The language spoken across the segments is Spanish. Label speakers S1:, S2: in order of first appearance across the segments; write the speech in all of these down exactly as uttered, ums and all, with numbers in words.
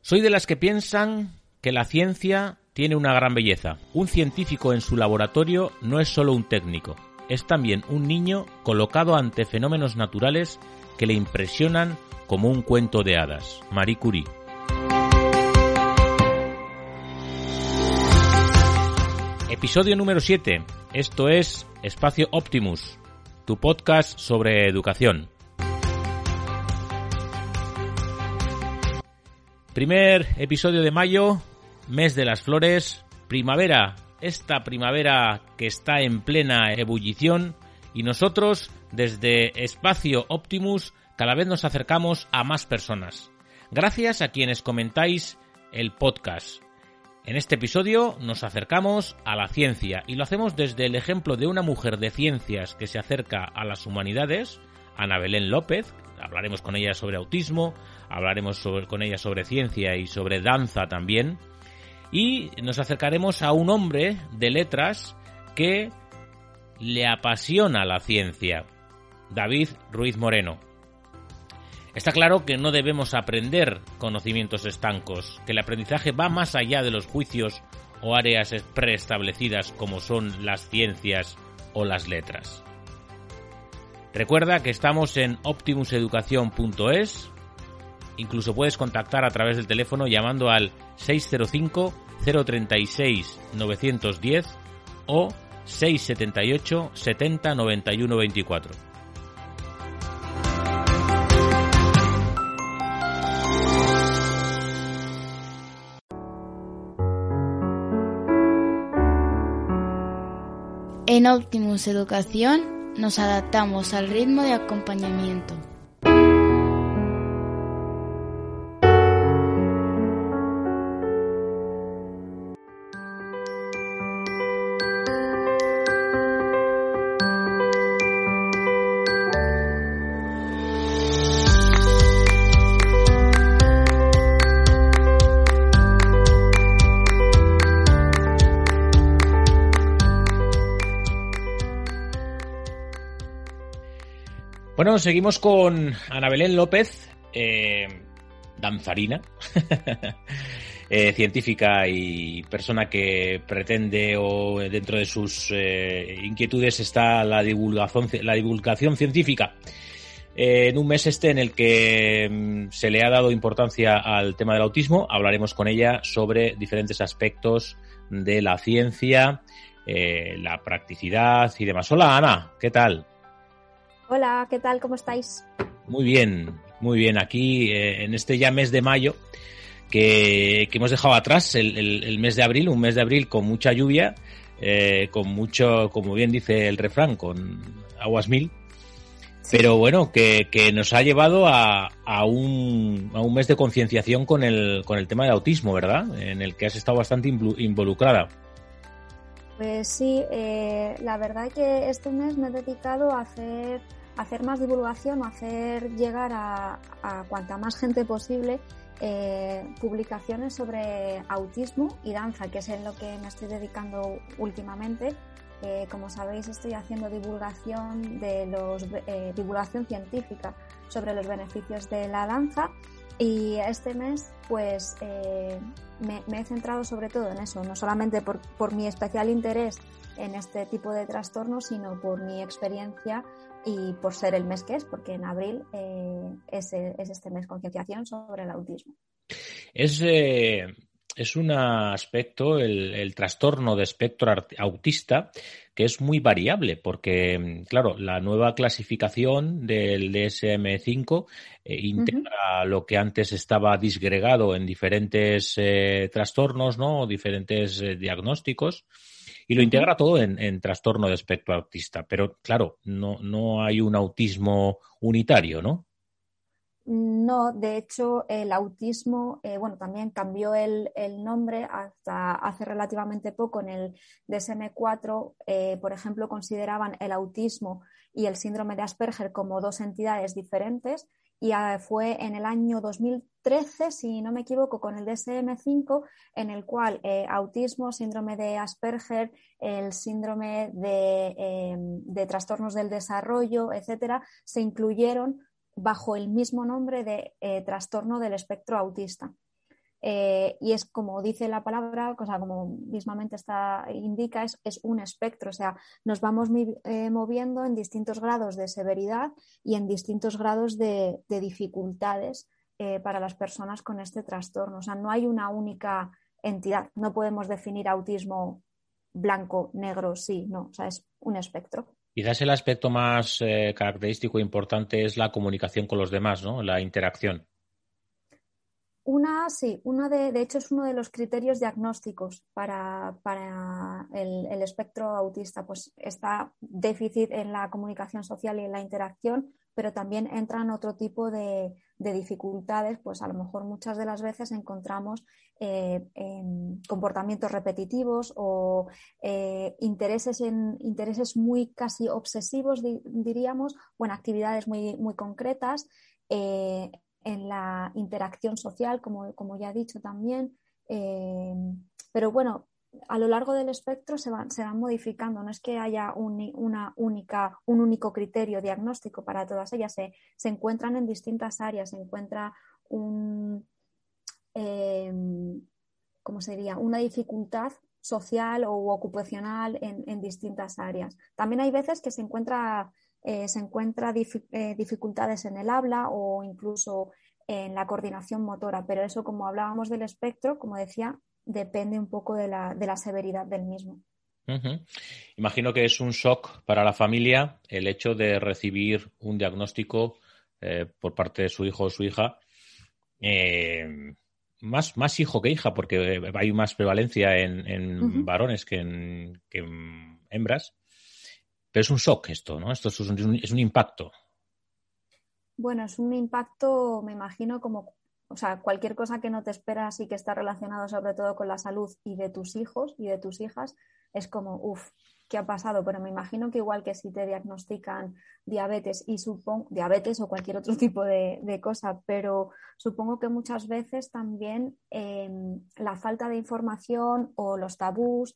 S1: Soy de las que piensan que la ciencia tiene una gran belleza. Un científico en su laboratorio no es solo un técnico, es también un niño colocado ante fenómenos naturales que le impresionan como un cuento de hadas. Marie Curie. Episodio número siete. Esto es Espacio Optimus, tu podcast sobre educación. Primer episodio de mayo, mes de las flores, primavera, esta primavera que está en plena ebullición, y nosotros, desde Espacio Optimus, cada vez nos acercamos a más personas. Gracias a quienes comentáis el podcast. En este episodio nos acercamos a la ciencia y lo hacemos desde el ejemplo de una mujer de ciencias que se acerca a las humanidades, Ana Belén López. Hablaremos con ella sobre autismo, hablaremos sobre, con ella sobre ciencia y sobre danza también. Y nos acercaremos a un hombre de letras que le apasiona la ciencia, David Ruiz Moreno. Está claro que no debemos aprender conocimientos estancos, que el aprendizaje va más allá de los juicios o áreas preestablecidas como son las ciencias o las letras. Recuerda que estamos en optimus educación punto es, incluso puedes contactar a través del teléfono llamando al seis cero cinco, cero tres seis, nueve uno cero o seis siete ocho, setenta, noventa y uno veinticuatro.
S2: En Optimus Educación nos adaptamos al ritmo de acompañamiento.
S1: Bueno, seguimos con Ana Belén López, eh, danzarina, eh, científica y persona que pretende, o dentro de sus eh, inquietudes está la divulgación, la divulgación científica. Eh, en un mes este en el que mm, se le ha dado importancia al tema del autismo, hablaremos con ella sobre diferentes aspectos de la ciencia, eh, la practicidad y demás. Hola, Ana, ¿qué tal?
S3: Hola, ¿qué tal? ¿Cómo estáis?
S1: Muy bien, muy bien. Aquí eh, en este ya mes de mayo que, que hemos dejado atrás, el, el, el mes de abril, un mes de abril con mucha lluvia, eh, con mucho, como bien dice el refrán, con aguas mil. Sí. Pero bueno, que, que nos ha llevado a, a, un, a un mes de concienciación con el, con el tema del autismo, ¿verdad? En el que has estado bastante involucrada.
S3: Pues sí, eh, la verdad que este mes me he dedicado a hacer... hacer más divulgación, hacer llegar a, a cuanta más gente posible eh, publicaciones sobre autismo y danza, que es en lo que me estoy dedicando últimamente. Eh, como sabéis, estoy haciendo divulgación de los eh, divulgación científica sobre los beneficios de la danza, y este mes pues eh, me, me he centrado sobre todo en eso, no solamente por, por mi especial interés en este tipo de trastornos, sino por mi experiencia y por ser el mes que es, porque en abril eh, es, es este mes concienciación sobre el autismo.
S1: Es, eh, es un aspecto, el, el trastorno de espectro autista, que es muy variable, porque, claro, la nueva clasificación del D S M cinco eh, integra uh-huh. lo que antes estaba disgregado en diferentes eh, trastornos, ¿no? Diferentes eh, diagnósticos. Y lo integra todo en, en trastorno de espectro autista. Pero, claro, no, no hay un autismo unitario, ¿no?
S3: No, de hecho, el autismo, eh, bueno, también cambió el, el nombre hasta hace relativamente poco. En el D S M cuatro, eh, por ejemplo, consideraban el autismo y el síndrome de Asperger como dos entidades diferentes, y uh, fue en el año dos mil trece, si no me equivoco, con el D S M cinco, en el cual eh, autismo, síndrome de Asperger, el síndrome de, eh, de trastornos del desarrollo, etcétera, se incluyeron bajo el mismo nombre de eh, trastorno del espectro autista. Eh, y es como dice la palabra, o sea, como mismamente está, indica, es, es un espectro, o sea, nos vamos mi, eh, moviendo en distintos grados de severidad y en distintos grados de, de dificultades eh, para las personas con este trastorno. O sea, no hay una única entidad, no podemos definir autismo blanco, negro, sí, no, o sea, es un espectro.
S1: Quizás el aspecto más eh, característico e importante es la comunicación con los demás, ¿no? La interacción.
S3: Una, sí, una de, de hecho es uno de los criterios diagnósticos para, para el, el espectro autista, pues está déficit en la comunicación social y en la interacción, pero también entran otro tipo de, de dificultades, pues a lo mejor muchas de las veces encontramos eh, en comportamientos repetitivos o eh, intereses, en, intereses muy casi obsesivos, di, diríamos, o en actividades muy, muy concretas. Eh, en la interacción social, como, como ya he dicho también. Eh, pero bueno, a lo largo del espectro se van, se van modificando, no es que haya un, una única, un único criterio diagnóstico para todas ellas, se, se encuentran en distintas áreas, se encuentra un, eh, ¿cómo sería? Una dificultad social o ocupacional en, en distintas áreas. También hay veces que se encuentra Eh, se encuentra dif- eh, dificultades en el habla o incluso en la coordinación motora, pero eso, como hablábamos del espectro, como decía, depende un poco de la, de la severidad del mismo.
S1: Uh-huh. Imagino que es un shock para la familia el hecho de recibir un diagnóstico eh, por parte de su hijo o su hija. Eh, más, más hijo que hija, porque hay más prevalencia en, en
S3: Uh-huh.
S1: varones que en, que en hembras. Pero es un shock esto, ¿no? Esto es un, es un impacto.
S3: Bueno, es un impacto, me imagino, como, o sea, cualquier cosa que no te esperas y que está relacionado sobre todo con la salud y de tus hijos y de tus hijas, es como, uff, ¿qué ha pasado? Pero me imagino que igual que si te diagnostican diabetes y supongo, diabetes o cualquier otro tipo de, de cosa, pero supongo que muchas veces también eh, la falta de información o los tabús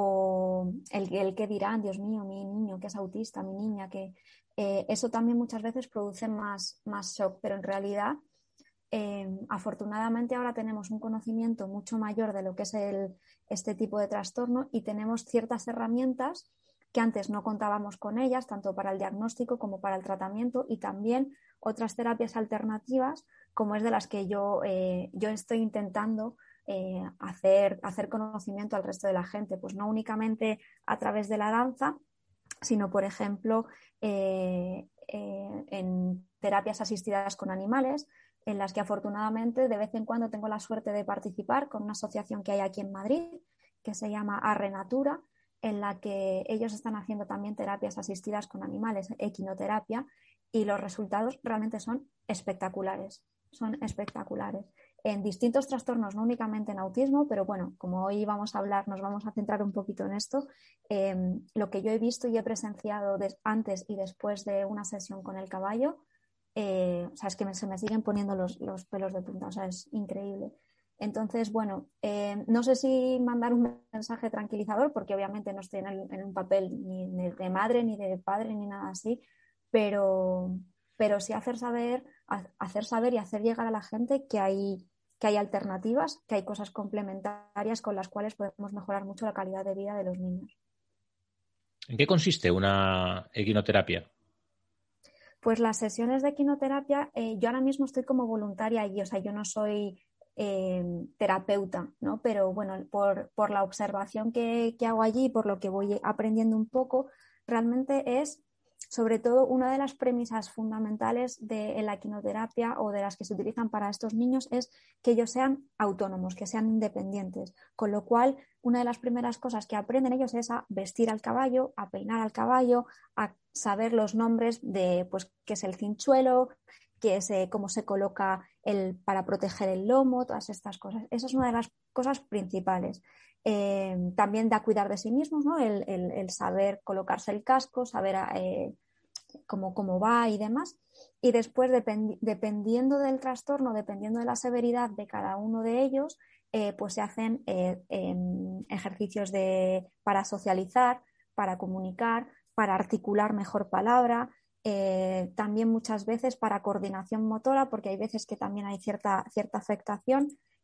S3: o el, el que dirán, Dios mío, mi niño que es autista, mi niña que eh, eso también muchas veces produce más, más shock, pero en realidad eh, afortunadamente ahora tenemos un conocimiento mucho mayor de lo que es el, este tipo de trastorno y tenemos ciertas herramientas que antes no contábamos con ellas, tanto para el diagnóstico como para el tratamiento, y también otras terapias alternativas, como es de las que yo, eh, yo estoy intentando eh, hacer, hacer conocimiento al resto de la gente, pues no únicamente a través de la danza, sino, por ejemplo, eh, eh, en terapias asistidas con animales, en las que afortunadamente de vez en cuando tengo la suerte de participar con una asociación que hay aquí en Madrid, que se llama Arrenatura, en la que ellos están haciendo también terapias asistidas con animales, equinoterapia, y los resultados realmente son espectaculares, son espectaculares. En distintos trastornos, no únicamente en autismo, pero bueno, como hoy vamos a hablar, nos vamos a centrar un poquito en esto, eh, lo que yo he visto y he presenciado de, antes y después de una sesión con el caballo, eh, o sea, es que me, se me siguen poniendo los, los pelos de punta, o sea, es increíble. Entonces, bueno, eh, no sé si mandar un mensaje tranquilizador, porque obviamente no estoy en, el, en un papel ni de madre, ni de padre, ni nada así, pero, pero sí hacer saber, hacer saber y hacer llegar a la gente que hay, que hay alternativas, que hay cosas complementarias con las cuales podemos mejorar mucho la calidad de vida de los niños.
S1: ¿En qué consiste una equinoterapia?
S3: Pues las sesiones de equinoterapia, eh, yo ahora mismo estoy como voluntaria allí, o sea, yo no soy eh, terapeuta, ¿no? Pero bueno, por, por la observación que, que hago allí, por lo que voy aprendiendo un poco, realmente es, sobre todo, una de las premisas fundamentales de la equinoterapia o de las que se utilizan para estos niños es que ellos sean autónomos, que sean independientes, con lo cual una de las primeras cosas que aprenden ellos es a vestir al caballo, a peinar al caballo, a saber los nombres de, pues, qué es el cinchuelo, qué es, eh, cómo se coloca el, para proteger el lomo, todas estas cosas. Esa es una de las cosas principales. Eh, también da cuidar de sí mismos, ¿no? El, el, el saber colocarse el casco, saber eh, cómo, cómo va y demás. Y después, depend, dependiendo del trastorno, dependiendo de la severidad de cada uno de ellos, eh, pues se hacen eh, eh, ejercicios de, para socializar, para comunicar, para articular mejor palabra, eh, también muchas veces para coordinación motora, porque hay veces que también hay cierta, cierta afectación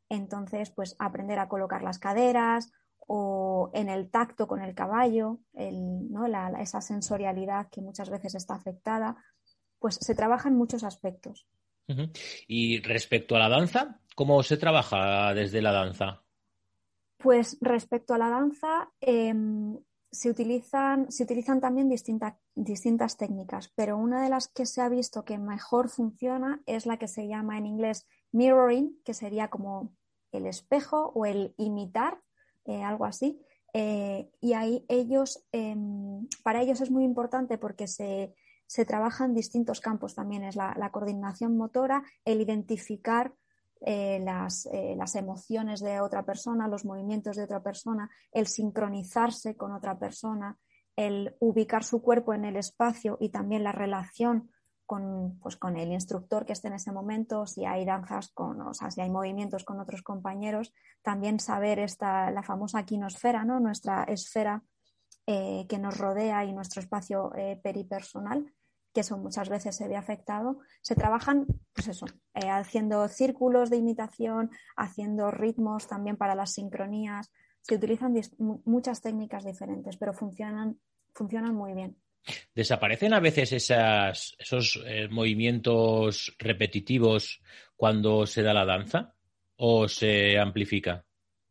S3: Entonces, pues aprender a colocar las caderas o en el tacto con el caballo, el, ¿no? la, la, esa sensorialidad que muchas veces está afectada, pues se trabaja en muchos aspectos.
S1: Uh-huh. Y respecto a la danza, ¿cómo se trabaja desde la danza?
S3: Pues respecto a la danza, eh, se utilizan, se utilizan también distinta, distintas técnicas, pero una de las que se ha visto que mejor funciona es la que se llama en inglés mirroring, que sería como el espejo o el imitar, eh, algo así. Eh, y ahí ellos, eh, para ellos es muy importante porque se, se trabajan distintos campos también, es la, la coordinación motora, el identificar Eh, las, eh, las emociones de otra persona, los movimientos de otra persona, el sincronizarse con otra persona, el ubicar su cuerpo en el espacio y también la relación con, pues, con el instructor que esté en ese momento, si hay danzas con, o sea, si hay movimientos con otros compañeros, también saber esta, la famosa quinosfera, ¿no? Nuestra esfera eh, que nos rodea y nuestro espacio eh, peripersonal, que eso muchas veces se ve afectado, se trabajan, pues eso, eh, haciendo círculos de imitación, haciendo ritmos también para las sincronías. Se utilizan dis- muchas técnicas diferentes, pero funcionan, funcionan muy bien.
S1: ¿Desaparecen a veces esas, esos eh, movimientos repetitivos cuando se da la danza o se amplifica?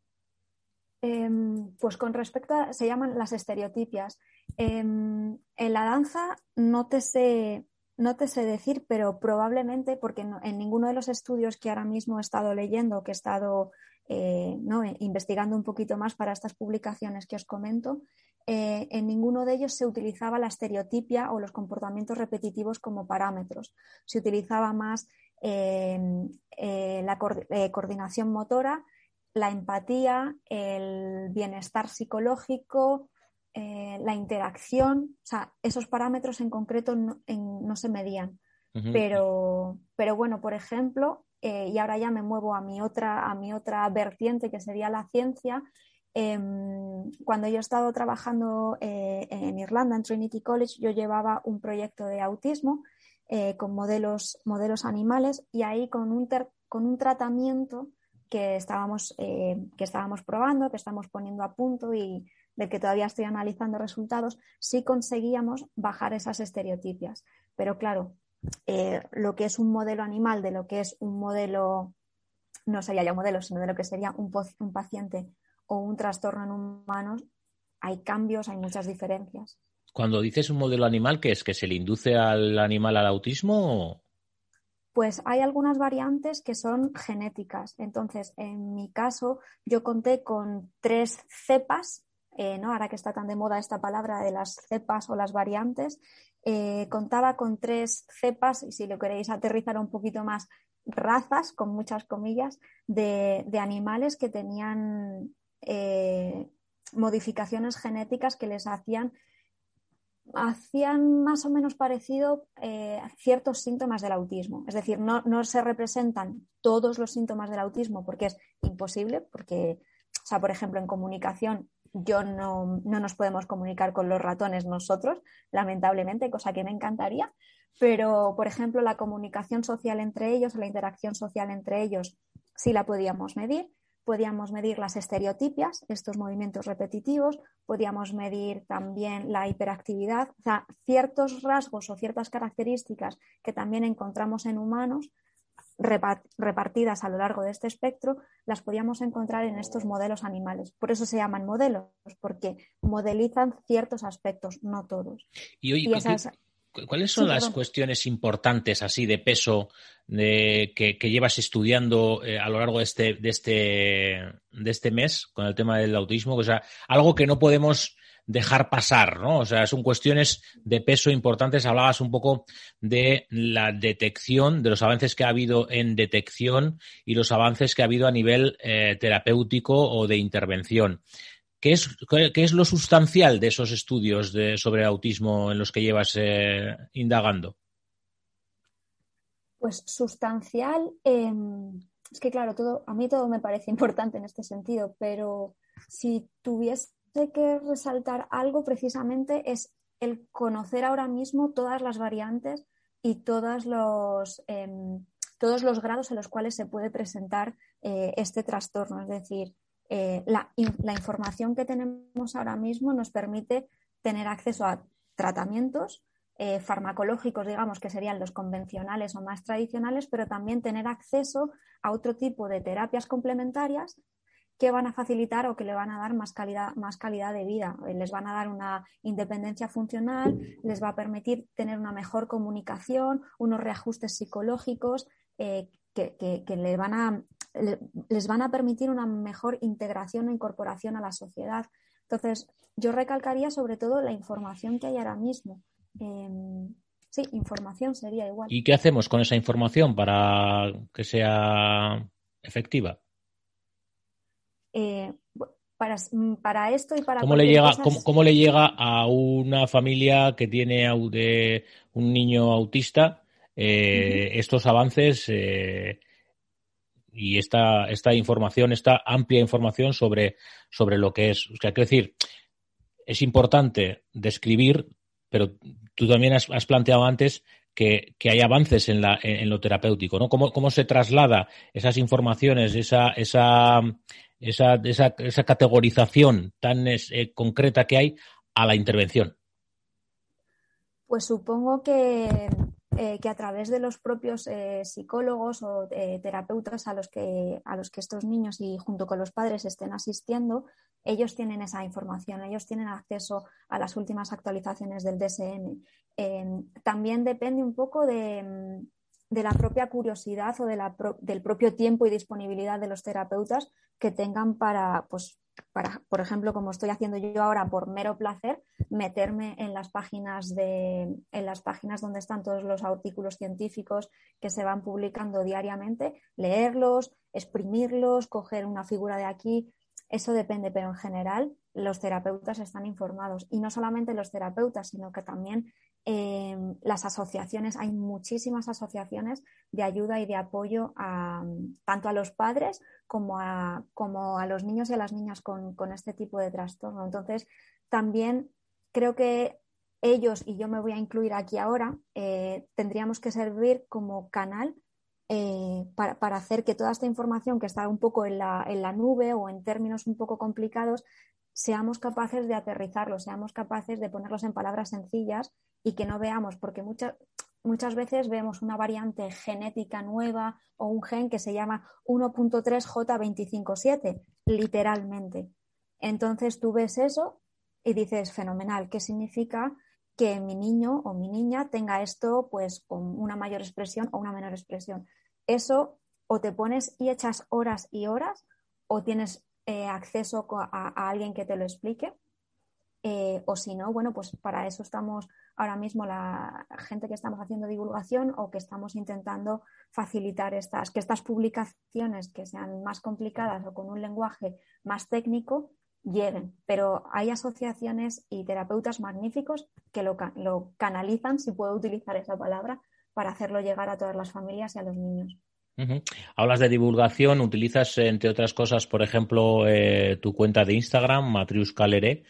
S3: Eh, pues con respecto a, se llaman las estereotipias. Eh, en la danza no te sé, no te sé decir, pero probablemente, porque no, en ninguno de los estudios que ahora mismo he estado leyendo, que he estado eh, ¿no? investigando un poquito más para estas publicaciones que os comento, eh, en ninguno de ellos se utilizaba la estereotipia o los comportamientos repetitivos como parámetros. Se utilizaba más eh, eh, la co- eh, coordinación motora, la empatía, el bienestar psicológico, eh, la interacción, o sea, esos parámetros en concreto no, en, no se medían. Uh-huh. Pero, pero bueno, por ejemplo, eh, y ahora ya me muevo a mi otra, a mi otra vertiente que sería la ciencia. Eh, cuando yo he estado trabajando eh, en Irlanda, en Trinity College, yo llevaba un proyecto de autismo eh, con modelos, modelos animales y ahí con un, ter, con un tratamiento que estábamos, eh, que estábamos probando, que estamos poniendo a punto y del que todavía estoy analizando resultados, sí conseguíamos bajar esas estereotipias. Pero claro, eh, lo que es un modelo animal de lo que es un modelo, no sería ya un modelo, sino de lo que sería un, un paciente o un trastorno en humanos, hay cambios, hay muchas diferencias.
S1: Cuando dices un modelo animal, ¿qué es? ¿Que se le induce al animal al autismo o...?
S3: Pues hay algunas variantes que son genéticas. Entonces, en mi caso, yo conté con tres cepas, eh, ¿no? Ahora que está tan de moda esta palabra de las cepas o las variantes, eh, contaba con tres cepas, y si lo queréis aterrizar un poquito más, razas, con muchas comillas, de, de animales que tenían eh, modificaciones genéticas que les hacían hacían más o menos parecido eh, ciertos síntomas del autismo. Es decir, no, no se representan todos los síntomas del autismo porque es imposible, porque, o sea, por ejemplo, en comunicación yo no, no nos podemos comunicar con los ratones nosotros, lamentablemente, cosa que me encantaría, pero, por ejemplo, la comunicación social entre ellos, la interacción social entre ellos, sí la podíamos medir. Podíamos medir las estereotipias, estos movimientos repetitivos, podíamos medir también la hiperactividad, o sea, ciertos rasgos o ciertas características que también encontramos en humanos repartidas a lo largo de este espectro, las podíamos encontrar en estos modelos animales. Por eso se llaman modelos, porque modelizan ciertos aspectos, no todos.
S1: Y, oye,
S3: y esas...
S1: ¿cuáles son sí, las perdón. cuestiones importantes así de peso de, que, que llevas estudiando eh, a lo largo de este, de, este, de este mes con el tema del autismo? O sea, algo que no podemos dejar pasar, ¿no? O sea, son cuestiones de peso importantes. Hablabas un poco de la detección, de los avances que ha habido en detección y los avances que ha habido a nivel eh, terapéutico o de intervención. ¿Qué es, qué es lo sustancial de esos estudios de, sobre autismo en los que llevas eh, indagando?
S3: Pues sustancial, eh, es que claro, todo, a mí todo me parece importante en este sentido, pero si tuviese que resaltar algo precisamente es el conocer ahora mismo todas las variantes y todos los, eh, todos los grados en los cuales se puede presentar eh, este trastorno. Es decir, eh, la, la información que tenemos ahora mismo nos permite tener acceso a tratamientos eh, farmacológicos, digamos, que serían los convencionales o más tradicionales, pero también tener acceso a otro tipo de terapias complementarias que van a facilitar o que le van a dar más calidad, más calidad de vida. Les van a dar una independencia funcional, les va a permitir tener una mejor comunicación, unos reajustes psicológicos eh, que, que, que les, van a, les van a permitir una mejor integración e incorporación a la sociedad. Entonces, yo recalcaría sobre todo la información que hay ahora mismo. Eh, sí, información sería igual.
S1: ¿Y qué hacemos con esa información para que sea efectiva?
S3: Eh, para, para esto y para
S1: ¿Cómo le
S3: cualquier
S1: llega,
S3: cosa...
S1: cómo, cómo le llega a una familia que tiene de un niño autista eh, uh-huh. estos avances eh, y esta, esta información, esta amplia información sobre, sobre lo que es? O sea, quiero decir, es importante describir, pero tú también has, has planteado antes que, que hay avances en, la, en, en lo terapéutico, ¿no? ¿Cómo, cómo se traslada esas informaciones, esa, esa, esa, esa, esa categorización tan eh, concreta que hay a la intervención?
S3: Pues supongo que, eh, que a través de los propios eh, psicólogos o eh, terapeutas a los, que, a los que estos niños y junto con los padres estén asistiendo, ellos tienen esa información, ellos tienen acceso a las últimas actualizaciones del D S M. Eh, también depende un poco de, de la propia curiosidad o de la pro, del propio tiempo y disponibilidad de los terapeutas que tengan para, pues, para, por ejemplo, como estoy haciendo yo ahora por mero placer, meterme en las páginas de, en las páginas donde están todos los artículos científicos que se van publicando diariamente, leerlos, exprimirlos, coger una figura de aquí. Eso depende, pero en general los terapeutas están informados, y no solamente los terapeutas, sino que también eh, las asociaciones. Hay muchísimas asociaciones de ayuda y de apoyo a, tanto a los padres como a, como a los niños y a las niñas con, con este tipo de trastorno. Entonces, también creo que ellos, y yo me voy a incluir aquí ahora, eh, tendríamos que servir como canal Eh, para, para hacer que toda esta información que está un poco en la, en la nube o en términos un poco complicados, seamos capaces de aterrizarlos, seamos capaces de ponerlos en palabras sencillas y que no veamos, porque muchas, muchas veces vemos una variante genética nueva o un gen que se llama uno punto tres J veinticinco siete, literalmente. Entonces tú ves eso y dices, fenomenal, ¿qué significa que mi niño o mi niña tenga esto pues con una mayor expresión o una menor expresión? Eso o te pones y echas horas y horas o tienes eh, acceso a, a alguien que te lo explique, eh, o si no, bueno, pues para eso estamos ahora mismo la gente que estamos haciendo divulgación o que estamos intentando facilitar estas, que estas publicaciones que sean más complicadas o con un lenguaje más técnico lleguen, pero hay asociaciones y terapeutas magníficos que lo, lo canalizan, si puedo utilizar esa palabra, para hacerlo llegar a todas las familias y a los niños.
S1: Uh-huh. Hablas de divulgación, utilizas, entre otras cosas, por ejemplo, eh, tu cuenta de Instagram, Matriuska Leré.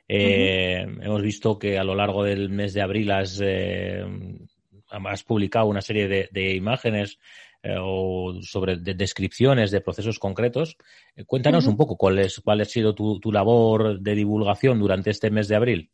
S1: Eh, uh-huh. Hemos visto que a lo largo del mes de abril has, eh, has publicado una serie de, de imágenes Eh, o sobre de descripciones de procesos concretos. Eh, cuéntanos uh-huh. un poco cuál es cuál ha sido tu, tu labor de divulgación durante este mes de abril.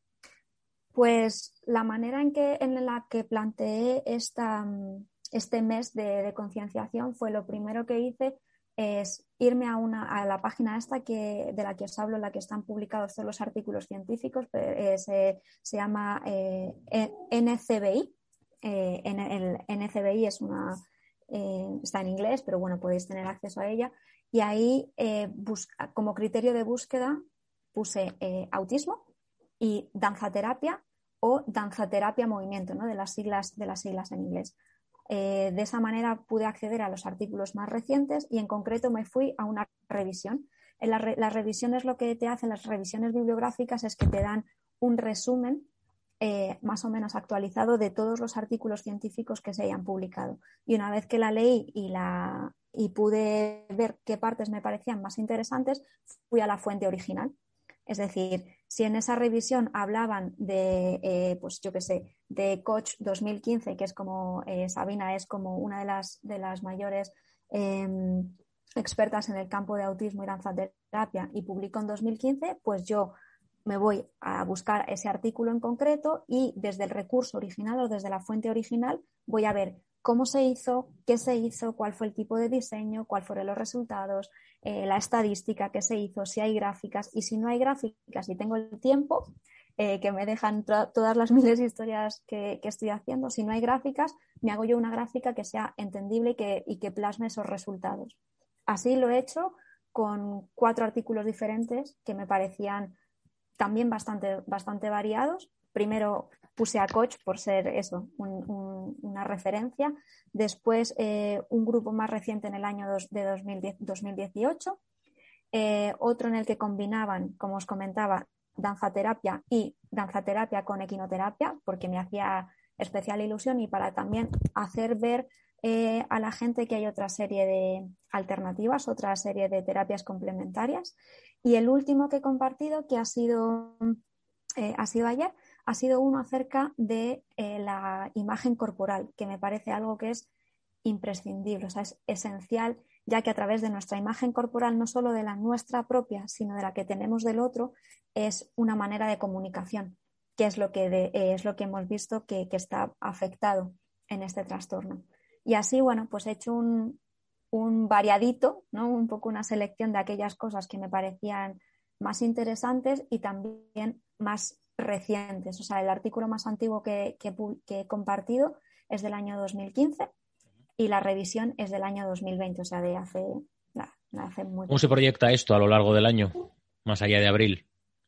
S3: Pues la manera en que en la que planteé esta, este mes de, de concienciación fue, lo primero que hice es irme a una a la página esta que de la que os hablo, en la que están publicados todos los artículos científicos. Eh, se, se llama eh, N C B I. Eh, en el N C B I es una Eh, está en inglés, pero bueno, podéis tener acceso a ella, y ahí eh, busca, como criterio de búsqueda puse eh, autismo y danzaterapia o danzaterapia movimiento, ¿no? de las siglas de las siglas en inglés. Eh, de esa manera pude acceder a los artículos más recientes y en concreto me fui a una revisión. En la re, las revisiones, lo que te hacen las revisiones bibliográficas es que te dan un resumen Eh, más o menos actualizado de todos los artículos científicos que se hayan publicado. Y una vez que la leí y, la, y pude ver qué partes me parecían más interesantes, fui a la fuente original. Es decir, si en esa revisión hablaban de, eh, pues yo qué sé, de Koch dos mil quince, que es como, eh, Sabina es como una de las, de las mayores eh, expertas en el campo de autismo y danzaterapia y publico en dos mil quince, pues yo me voy a buscar ese artículo en concreto y desde el recurso original o desde la fuente original voy a ver cómo se hizo, qué se hizo, cuál fue el tipo de diseño, cuáles fueron los resultados, eh, la estadística que se hizo, si hay gráficas, y si no hay gráficas y tengo el tiempo eh, que me dejan to- todas las miles de historias que, que estoy haciendo, si no hay gráficas, me hago yo una gráfica que sea entendible y que, y que plasme esos resultados. Así lo he hecho con cuatro artículos diferentes que me parecían también bastante, bastante variados. Primero puse a Koch por ser eso, un, un, una referencia. Después eh, un grupo más reciente en el año dos, de dos mil diez, dos mil dieciocho. Eh, otro en el que combinaban, como os comentaba, danzaterapia y danzaterapia con equinoterapia, porque me hacía especial ilusión y para también hacer ver eh, a la gente que hay otra serie de alternativas, otra serie de terapias complementarias. Y el último que he compartido, que ha sido, eh, ha sido ayer, ha sido uno acerca de eh, la imagen corporal, que me parece algo que es imprescindible, o sea, es esencial, ya que a través de nuestra imagen corporal, no solo de la nuestra propia, sino de la que tenemos del otro, es una manera de comunicación, que es lo que, de, eh, es lo que hemos visto que, que está afectado en este trastorno. Y así, bueno, pues he hecho un, un variadito, ¿no? Un poco una selección de aquellas cosas que me parecían más interesantes y también más recientes. O sea, el artículo más antiguo que, que, que he compartido es del año dos mil quince y la revisión es del año dos mil veinte, o sea, de hace, de hace muy poco.
S1: ¿Cómo se proyecta esto a lo largo del año, más allá de abril?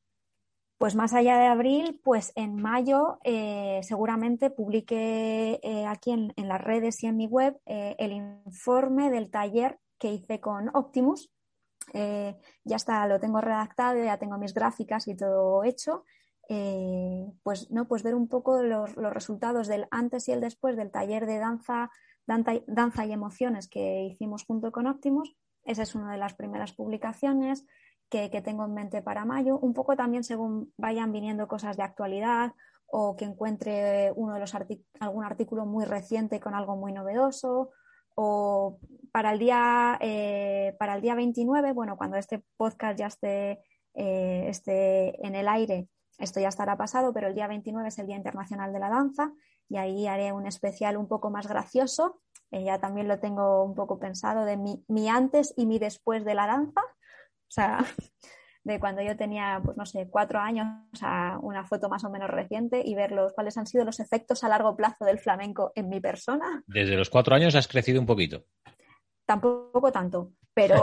S3: Pues más allá de abril, pues en mayo eh, seguramente publique eh, aquí en, en las redes y en mi web eh, el informe del taller que hice con Optimus. Eh, ya está, lo tengo redactado, ya tengo mis gráficas y todo hecho. Eh, pues, ¿no? Pues ver un poco los, los resultados del antes y el después del taller de danza, danza, danza y emociones que hicimos junto con Optimus. Esa es una de las primeras publicaciones que, que tengo en mente para mayo. Un poco también según vayan viniendo cosas de actualidad o que encuentre uno de los artic- algún artículo muy reciente con algo muy novedoso. O para el día, eh, para el día veintinueve, bueno, cuando este podcast ya esté, eh, esté en el aire, esto ya estará pasado, pero el día veintinueve es el Día Internacional de la Danza y ahí haré un especial un poco más gracioso. Eh, ya también lo tengo un poco pensado de mi, mi antes y mi después de la danza. O sea, de cuando yo tenía, pues no sé, cuatro años a una foto más o menos reciente y ver los, cuáles han sido los efectos a largo plazo del flamenco en mi persona.
S1: Desde los cuatro años has crecido un poquito.
S3: Tampoco tanto, pero...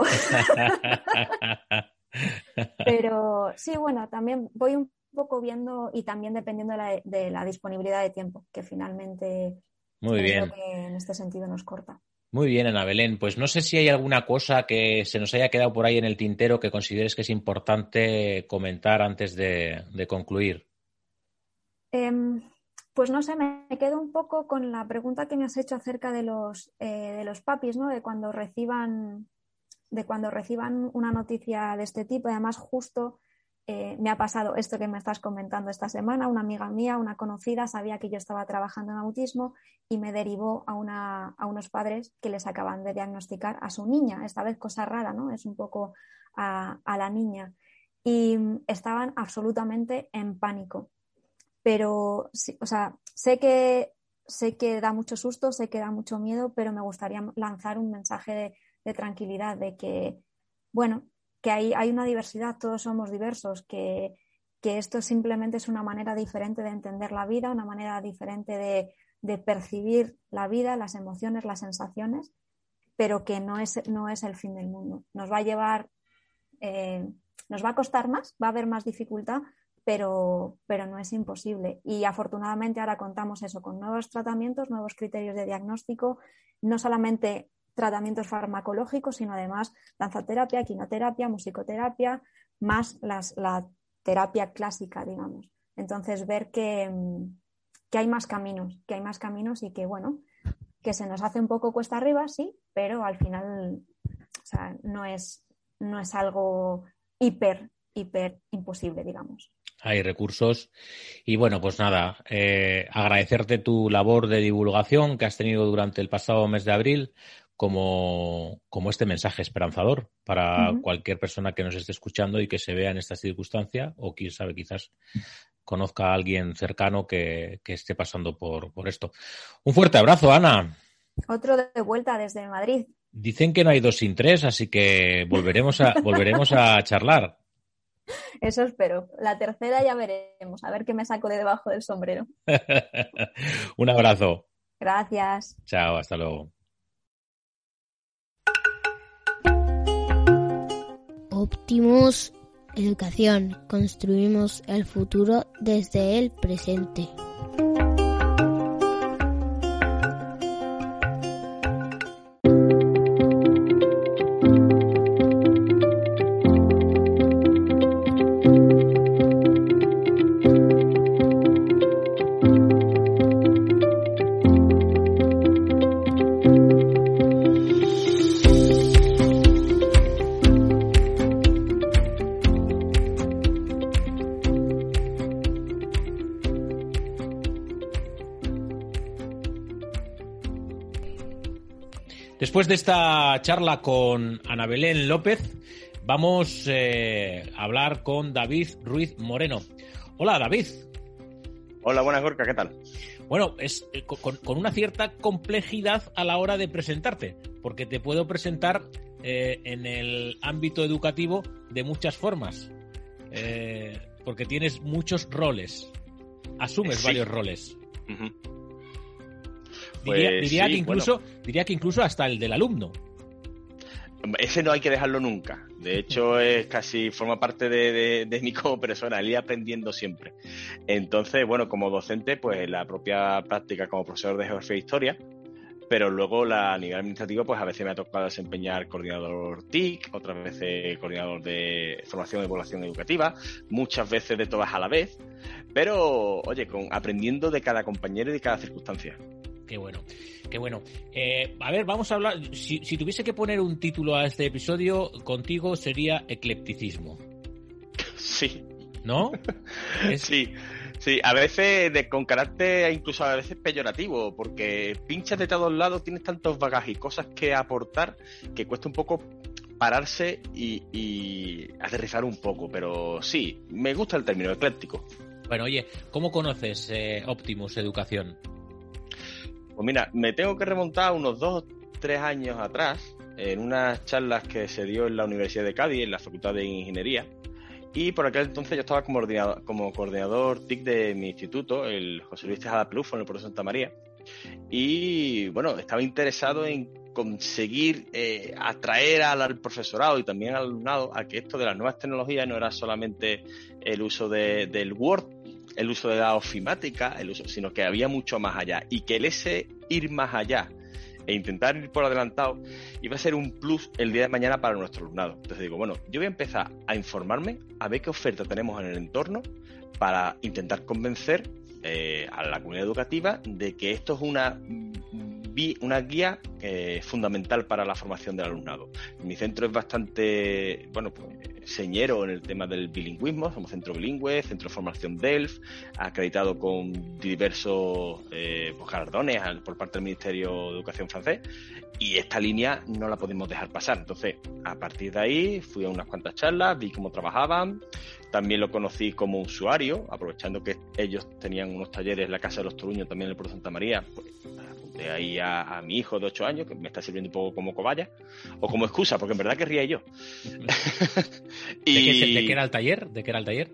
S3: pero sí, bueno, también voy un poco viendo y también dependiendo de la, de la disponibilidad de tiempo, que finalmente
S1: Muy
S3: es
S1: bien.
S3: lo que en este sentido nos corta.
S1: Muy bien, Ana Belén. Pues no sé si hay alguna cosa que se nos haya quedado por ahí en el tintero que consideres que es importante comentar antes de, de concluir.
S3: Eh, pues no sé, me quedo un poco con la pregunta que me has hecho acerca de los, eh, de los papis, ¿no? De cuando reciban, de cuando reciban una noticia de este tipo. Y además, justo eh, me ha pasado esto que me estás comentando esta semana. Una amiga mía, una conocida, sabía que yo estaba trabajando en autismo y me derivó a, una, a unos padres que les acaban de diagnosticar a su niña. Esta vez cosa rara, ¿no? Es un poco a, a la niña. Y estaban absolutamente en pánico. Pero, sí, o sea, sé que, sé que da mucho susto, sé que da mucho miedo, pero me gustaría lanzar un mensaje de, de tranquilidad, de que, bueno, que hay, hay una diversidad, todos somos diversos, que, que esto simplemente es una manera diferente de entender la vida, una manera diferente de, de percibir la vida, las emociones, las sensaciones, pero que no es, no es el fin del mundo. Nos va a llevar, eh, nos va a costar más, va a haber más dificultad, Pero, pero no es imposible. Y afortunadamente ahora contamos eso con nuevos tratamientos, nuevos criterios de diagnóstico, no solamente tratamientos farmacológicos, sino además danzaterapia, quinoterapia, musicoterapia, más las, la terapia clásica, digamos. Entonces ver que, que hay más caminos, que hay más caminos y que, bueno, que se nos hace un poco cuesta arriba, sí, pero al final, o sea, no es, no es algo hiper, hiper imposible, digamos.
S1: Hay recursos y bueno, pues nada, eh, agradecerte tu labor de divulgación que has tenido durante el pasado mes de abril, como, como este mensaje esperanzador para
S3: Ujú.
S1: cualquier persona que nos esté escuchando y que se vea en esta circunstancia, o quién sabe, quizás conozca a alguien cercano que, que esté pasando por, por esto. Un fuerte abrazo, Ana.
S3: Otro de vuelta desde Madrid.
S1: Dicen que no hay dos sin tres, así que volveremos a, volveremos a charlar.
S3: Eso espero. La tercera ya veremos, a ver qué me saco de debajo del sombrero.
S1: Un abrazo.
S3: Gracias.
S1: Chao, hasta luego.
S4: Optimus Educación. Construimos el futuro desde el presente.
S1: Después de esta charla con Ana Belén López, vamos eh, a hablar con David Ruiz Moreno. Hola, David.
S5: Hola, buenas, Gorka, ¿qué tal?
S1: Bueno, es eh, con, con una cierta complejidad a la hora de presentarte, porque te puedo presentar eh, en el ámbito educativo de muchas formas, eh, porque tienes muchos roles, asumes
S5: Sí.
S1: varios roles.
S5: Uh-huh.
S1: Diría,
S5: Pues
S1: diría
S5: sí,
S1: que incluso,
S5: bueno.
S1: diría que incluso hasta el del alumno.
S5: Ese no hay que dejarlo nunca. De hecho, es casi forma parte de, de, de mí como persona, el ir aprendiendo siempre. Entonces, bueno, como docente, pues la propia práctica como profesor de geografía e historia, pero luego la, a nivel administrativo, pues a veces me ha tocado desempeñar coordinador T I C, otras veces coordinador de formación y evaluación educativa, muchas veces de todas a la vez, pero, oye, con, aprendiendo de cada compañero y de cada circunstancia.
S1: Qué bueno, qué bueno. Eh, a ver, vamos a hablar. Si, si tuviese que poner un título a este episodio, contigo sería eclecticismo.
S5: Sí.
S1: ¿No? Es...
S5: Sí, sí. A veces de, con carácter incluso a veces peyorativo, porque pinchas de todos lados, tienes tantos bagajes y cosas que aportar que cuesta un poco pararse y, y aterrizar un poco. Pero sí, me gusta el término ecléctico.
S1: Bueno, oye, ¿cómo conoces eh, Optimus Educación?
S5: Pues mira, me tengo que remontar unos dos, tres años atrás, en unas charlas que se dio en la Universidad de Cádiz, en la Facultad de Ingeniería, y por aquel entonces yo estaba como coordinador, como coordinador T I C de mi instituto, el José Luis Tejada Pelufo, en el Puerto de Santa María, y bueno, estaba interesado en conseguir eh, atraer al, al profesorado y también al alumnado a que esto de las nuevas tecnologías no era solamente el uso de, del Word, el uso de la ofimática, el uso, sino que había mucho más allá, y que el ese ir más allá e intentar ir por adelantado iba a ser un plus el día de mañana para nuestro alumnado. Entonces digo, bueno, yo voy a empezar a informarme, a ver qué oferta tenemos en el entorno para intentar convencer eh, a la comunidad educativa de que esto es una, una guía eh, fundamental para la formación del alumnado. Mi centro es bastante, bueno, pues señero en el tema del bilingüismo, somos centro bilingüe, centro de formación D E L F, acreditado con diversos eh, pues, galardones por parte del Ministerio de Educación francés, y esta línea no la podemos dejar pasar. Entonces, a partir de ahí fui a unas cuantas charlas, vi cómo trabajaban, también lo conocí como usuario, aprovechando que ellos tenían unos talleres en la Casa de los Toruños, también en el Puerto de Santa María, pues apunté ahí a, a mi hijo de ocho años, que me está sirviendo un poco como cobaya, o como excusa, porque en verdad querría yo.
S1: y... ¿De, qué, ¿De qué era el taller? ¿De qué era el taller?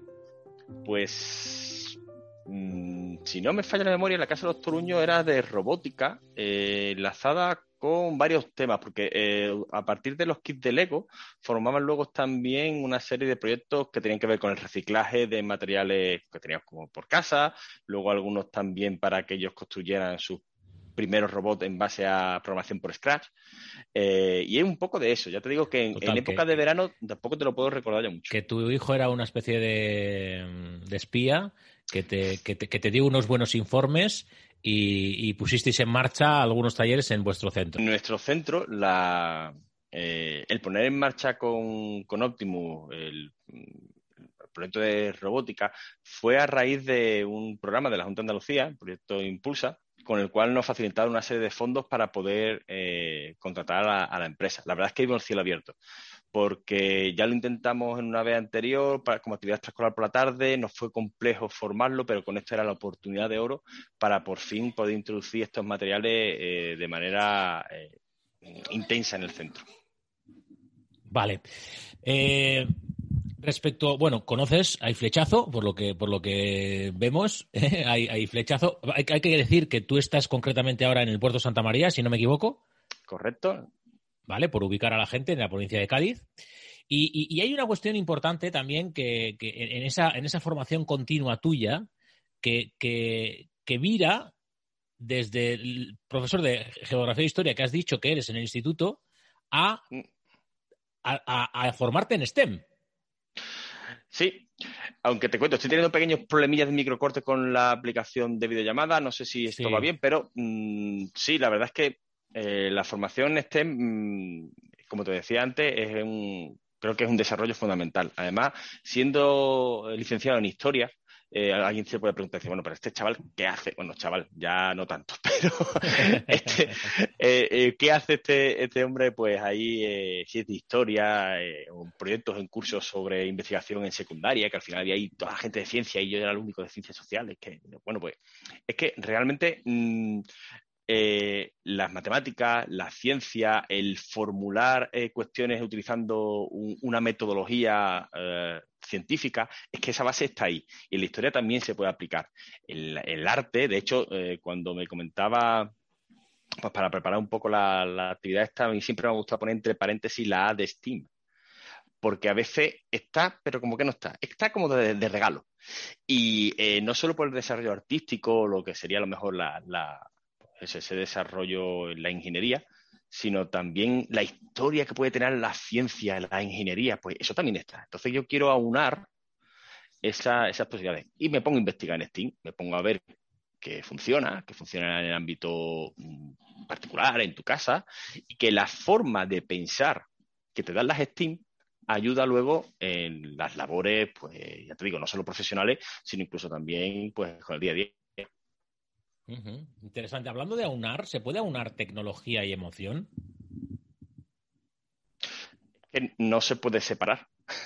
S5: Pues, mmm, si no me falla la memoria, la Casa de los Toruños era de robótica, eh, enlazada con varios temas, porque eh, a partir de los kits de Lego formaban luego también una serie de proyectos que tenían que ver con el reciclaje de materiales que teníamos como por casa, luego algunos también para que ellos construyeran sus primeros robots en base a programación por Scratch, eh, y es un poco de eso. Ya te digo que en,
S1: Total,
S5: en época
S1: que,
S5: de verano tampoco te lo puedo recordar ya mucho.
S1: Que tu hijo era una especie de, de espía que te, que, te, que te dio unos buenos informes y, y pusisteis en marcha algunos talleres en vuestro centro.
S5: En nuestro centro, la, eh, el poner en marcha con, con Optimus el, el proyecto de robótica fue a raíz de un programa de la Junta de Andalucía, el proyecto Impulsa, con el cual nos facilitaron una serie de fondos para poder eh, contratar a, a la empresa. La verdad es que vimos el cielo abierto, porque ya lo intentamos en una vez anterior para, como actividad extraescolar por la tarde, nos fue complejo formarlo, pero con esto era la oportunidad de oro para por fin poder introducir estos materiales eh, de manera eh, intensa en el centro.
S1: Vale. Eh, respecto, bueno, conoces, hay flechazo, por lo que por lo que vemos, ¿eh? hay, hay flechazo. Hay, hay que decir que tú estás concretamente ahora en el Puerto Santa María, si no me equivoco.
S5: Correcto.
S1: Vale, por ubicar a la gente en la provincia de Cádiz. Y, y, y hay una cuestión importante también que, que en, esa, en esa formación continua tuya, que, que, que vira desde el profesor de Geografía e Historia que has dicho que eres en el instituto a, a, a, a formarte en STEM.
S5: Sí, aunque te cuento, estoy teniendo pequeños problemillas de microcorte con la aplicación de videollamada, no sé si esto
S1: Sí.
S5: va bien, pero mmm, sí, la verdad es que eh, la formación STEM, mmm, como te decía antes, es un, creo que es un desarrollo fundamental. Además, siendo licenciado en Historia, eh, alguien se puede preguntar, bueno, pero este chaval, ¿qué hace? Bueno, chaval, ya no tanto, pero este, eh, eh, ¿qué hace este, este hombre? Pues ahí, eh, si es de historia, eh, proyectos en cursos sobre investigación en secundaria, que al final había ahí toda la gente de ciencia y yo era el único de ciencias sociales, que, bueno, pues es que realmente mmm, eh, las matemáticas, la ciencia, el formular eh, cuestiones utilizando un, una metodología eh, científica, es que esa base está ahí. Y en la historia también se puede aplicar. El, el arte, de hecho, eh, cuando me comentaba, pues para preparar un poco la, la actividad esta, a mí siempre me gusta poner entre paréntesis la A de STEAM, porque a veces está, pero como que no está. Está como de, de regalo. Y eh, no solo por el desarrollo artístico, lo que sería a lo mejor la, la, pues ese desarrollo en la ingeniería, sino también la historia que puede tener la ciencia, la ingeniería, pues eso también está. Entonces yo quiero aunar esa, esas posibilidades. Y me pongo a investigar en STEAM, me pongo a ver que funciona, que funciona en el ámbito particular, en tu casa, y que la forma de pensar que te dan las STEAM ayuda luego en las labores, pues ya te digo, no solo profesionales, sino incluso también pues con el día a día.
S1: Uh-huh. Interesante. Hablando de aunar, ¿se puede aunar tecnología y emoción?
S5: Que no se puede separar.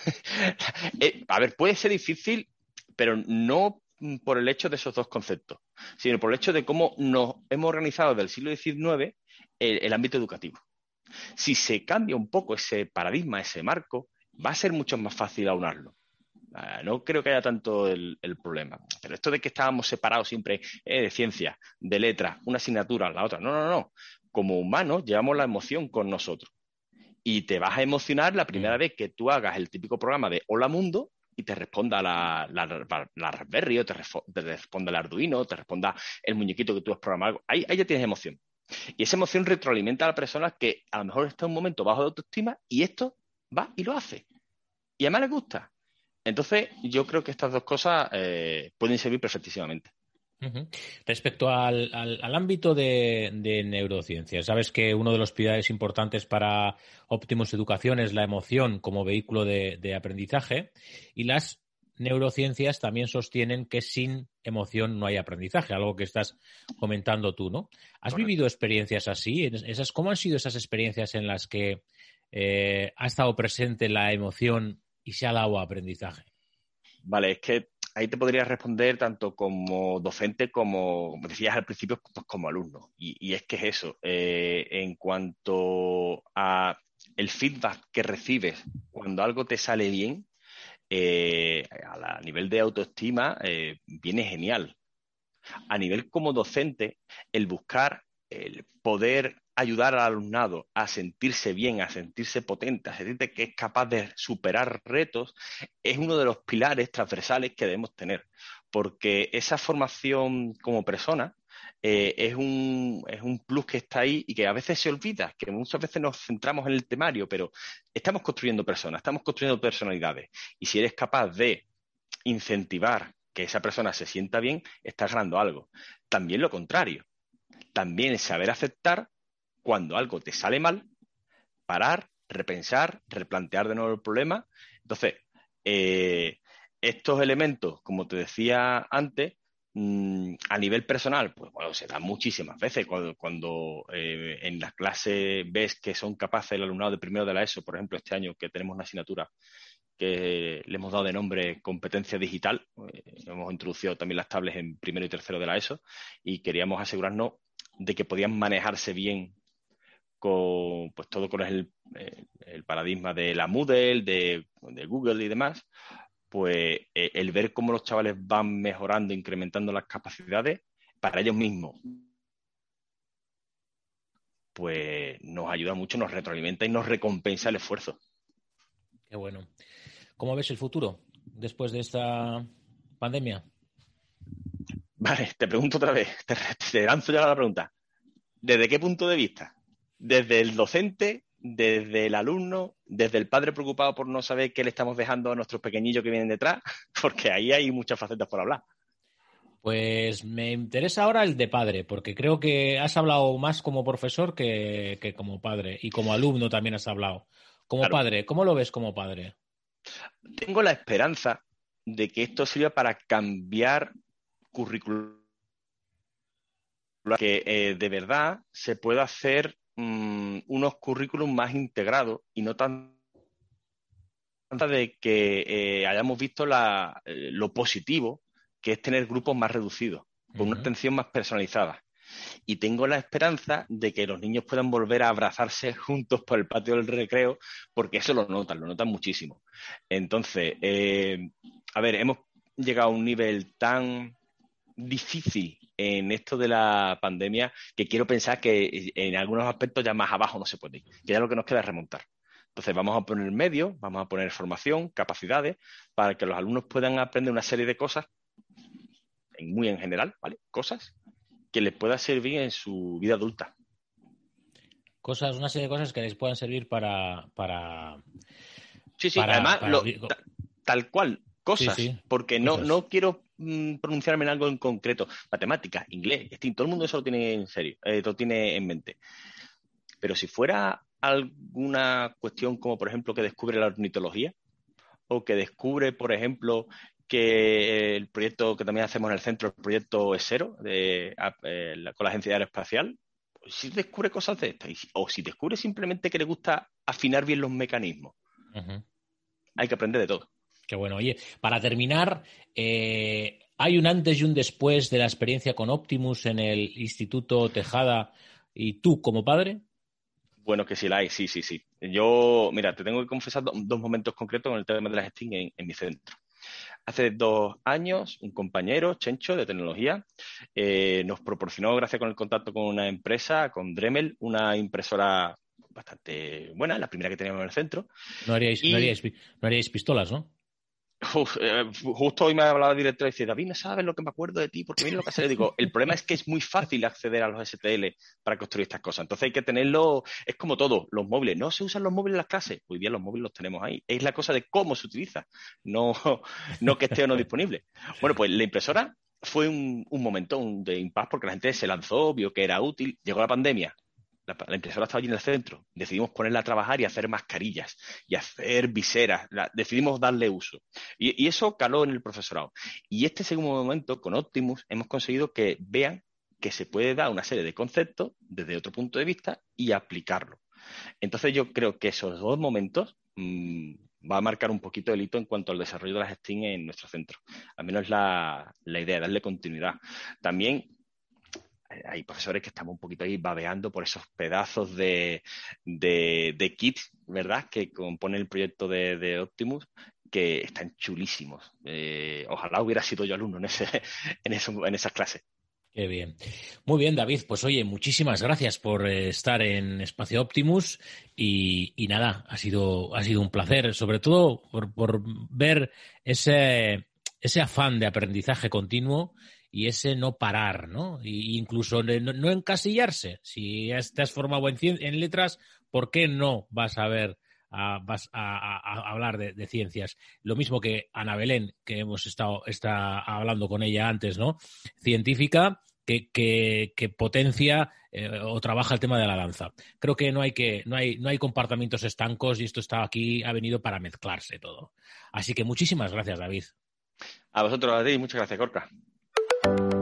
S5: eh, a ver, puede ser difícil, pero no por el hecho de esos dos conceptos, sino por el hecho de cómo nos hemos organizado desde el siglo diecinueve el, el ámbito educativo. Si se cambia un poco ese paradigma, ese marco, va a ser mucho más fácil aunarlo. Uh, no creo que haya tanto el, el problema. Pero esto de que estábamos separados siempre eh, de ciencia, de letras, una asignatura, la otra, no, no, no. Como humanos llevamos la emoción con nosotros. Y te vas a emocionar la primera mm. vez que tú hagas el típico programa de Hola Mundo y te responda la, la, la, la Raspberry, o te, te responda el Arduino, te responda el muñequito que tú has programado. Ahí, ahí ya tienes emoción. Y esa emoción retroalimenta a la persona que a lo mejor está en un momento bajo de autoestima y esto va y lo hace. Y además le gusta. Entonces, yo creo que estas dos cosas eh, pueden servir perfectísimamente.
S1: Uh-huh. Respecto al, al, al ámbito de, de neurociencias, sabes que uno de los pilares importantes para Optimus Educación es la emoción como vehículo de, de aprendizaje, y las neurociencias también sostienen que sin emoción no hay aprendizaje, algo que estás comentando tú, ¿no? ¿Has Correcto. vivido experiencias así? Esas, ¿Cómo han sido esas experiencias en las que eh, ha estado presente la emoción y se ha dado aprendizaje?
S5: Vale, es que ahí te podría responder tanto como docente como, como decías al principio, pues como alumno. Y, y es que es eso. Eh, en cuanto a el feedback que recibes cuando algo te sale bien, eh, a, a nivel de autoestima, eh, viene genial. A nivel como docente, el buscar, el poder ayudar al alumnado a sentirse bien, a sentirse potente, a sentirse que es capaz de superar retos, es uno de los pilares transversales que debemos tener, porque esa formación como persona eh, es, un, es un plus que está ahí y que a veces se olvida, que muchas veces nos centramos en el temario, pero estamos construyendo personas, estamos construyendo personalidades, y si eres capaz de incentivar que esa persona se sienta bien, estás ganando algo. También lo contrario, también es saber aceptar cuando algo te sale mal, parar, repensar, replantear de nuevo el problema. Entonces, eh, estos elementos, como te decía antes, Mm, a nivel personal, pues bueno, se da muchísimas veces cuando, cuando eh, en las clases ves que son capaces el alumnado de primero de la ESO, por ejemplo, este año que tenemos una asignatura que le hemos dado de nombre competencia digital, eh, hemos introducido también las tablets en primero y tercero de la ESO y queríamos asegurarnos de que podían manejarse bien con pues todo con el, el, el paradigma de la Moodle, de, de Google y demás. Pues eh, el ver cómo los chavales van mejorando, incrementando las capacidades para ellos mismos, pues nos ayuda mucho, nos retroalimenta y nos recompensa el esfuerzo.
S1: Qué bueno. ¿Cómo ves el futuro después de esta pandemia?
S5: Vale, te pregunto otra vez, te, te lanzo ya la pregunta. ¿Desde qué punto de vista? ¿Desde el docente? ¿Desde el alumno? ¿Desde el padre preocupado por no saber qué le estamos dejando a nuestros pequeñillos que vienen detrás? Porque ahí hay muchas facetas por hablar.
S1: Pues me interesa ahora el de padre, porque creo que has hablado más como profesor que, que como padre, y como alumno también has hablado. Como claro. Padre, ¿cómo lo ves como padre?
S5: Tengo la esperanza de que esto sirva para cambiar currículum, que eh, de verdad se pueda hacer mmm, unos currículum más integrados y no tan de que eh, hayamos visto la, eh, lo positivo que es tener grupos más reducidos, con uh-huh. una atención más personalizada. Y tengo la esperanza de que los niños puedan volver a abrazarse juntos por el patio del recreo, porque eso lo notan, lo notan muchísimo. Entonces, eh, a ver, hemos llegado a un nivel tan difícil en esto de la pandemia que quiero pensar que en algunos aspectos ya más abajo no se puede ir, que ya lo que nos queda es remontar. Entonces vamos a poner medios, vamos a poner formación, capacidades, para que los alumnos puedan aprender una serie de cosas, muy en general, ¿vale? Cosas que les pueda servir en su vida adulta.
S1: Cosas, una serie de cosas que les puedan servir para... para
S5: sí, sí,
S1: para,
S5: además,
S1: para...
S5: Lo, ta, tal cual, cosas, sí, sí. porque no,
S1: cosas.
S5: no quiero mmm, pronunciarme en algo en concreto. Matemáticas, inglés, todo el mundo eso lo tiene en serio, eh, lo tiene en mente. Pero si fuera alguna cuestión como, por ejemplo, que descubre la ornitología, o que descubre, por ejemplo, que el proyecto que también hacemos en el centro, el proyecto ESERO, de, eh, con la Agencia Aeroespacial, pues si descubre cosas de estas, o si descubre simplemente que le gusta afinar bien los mecanismos. Uh-huh. Hay que aprender de todo.
S1: Qué bueno. Oye, para terminar, eh, ¿hay un antes y un después de la experiencia con Optimus en el Instituto Tejada y tú como padre?
S5: Bueno, que sí la hay, sí, sí, sí. Yo, mira, te tengo que confesar do, dos momentos concretos con el tema de las STEAM en, en mi centro. Hace dos años, un compañero, Chencho, de tecnología, eh, nos proporcionó, gracias con el contacto con una empresa, con Dremel, una impresora bastante buena, la primera que teníamos en el centro.
S1: No haríais, y... no haríais, no haríais pistolas, ¿no?
S5: Uf, eh, justo hoy me ha hablado el director y dice, David, no sabes lo que me acuerdo de ti, porque mira lo que hace. Le digo, el problema es que es muy fácil acceder a los S T L para construir estas cosas. Entonces hay que tenerlo, es como todo, los móviles. No se usan los móviles en las clases. Hoy día los móviles los tenemos ahí. Es la cosa de cómo se utiliza, no, no que esté o no disponible. Bueno, pues la impresora fue un, un momento de impasse porque la gente se lanzó, vio que era útil, llegó la pandemia. La, la impresora estaba allí en el centro. Decidimos ponerla a trabajar y hacer mascarillas y hacer viseras. La, decidimos darle uso. Y, y eso caló en el profesorado. Y este segundo momento, con Optimus, hemos conseguido que vean que se puede dar una serie de conceptos desde otro punto de vista y aplicarlo. Entonces yo creo que esos dos momentos mmm, va a marcar un poquito el hito en cuanto al desarrollo de las STEAM en nuestro centro. Al menos la, la idea, darle continuidad. También hay profesores que estamos un poquito ahí babeando por esos pedazos de, de, de kits, ¿verdad?, que componen el proyecto de, de Optimus, que están chulísimos. Eh, ojalá hubiera sido yo alumno en, ese, en, eso, en esas clases.
S1: Qué bien. Muy bien, David. Pues oye, muchísimas gracias por eh, estar en Espacio Optimus y, y nada, ha sido, ha sido un placer, sobre todo por, por ver ese, ese afán de aprendizaje continuo y ese no parar, ¿no? Y incluso no, no encasillarse. Si te has formado en, cien, en letras, ¿por qué no vas a ver, a, vas a, a, a hablar de, de ciencias? Lo mismo que Ana Belén, que hemos estado está hablando con ella antes, ¿no? Científica que, que, que potencia eh, o trabaja el tema de la danza. Creo que no hay que no hay no hay comportamientos estancos y esto está aquí, ha venido para mezclarse todo. Así que muchísimas gracias, David.
S5: A vosotros, a ti, muchas gracias, Gorka.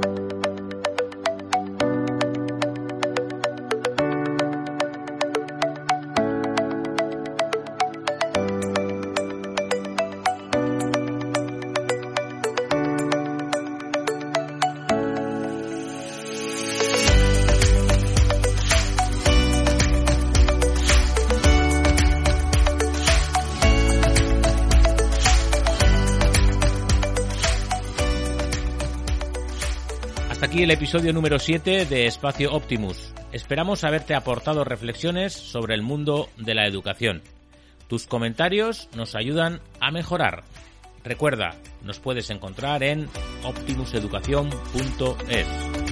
S1: aquí el episodio número siete de Espacio Optimus. Esperamos haberte aportado reflexiones sobre el mundo de la educación. Tus comentarios nos ayudan a mejorar. Recuerda, nos puedes encontrar en optimus educación punto es.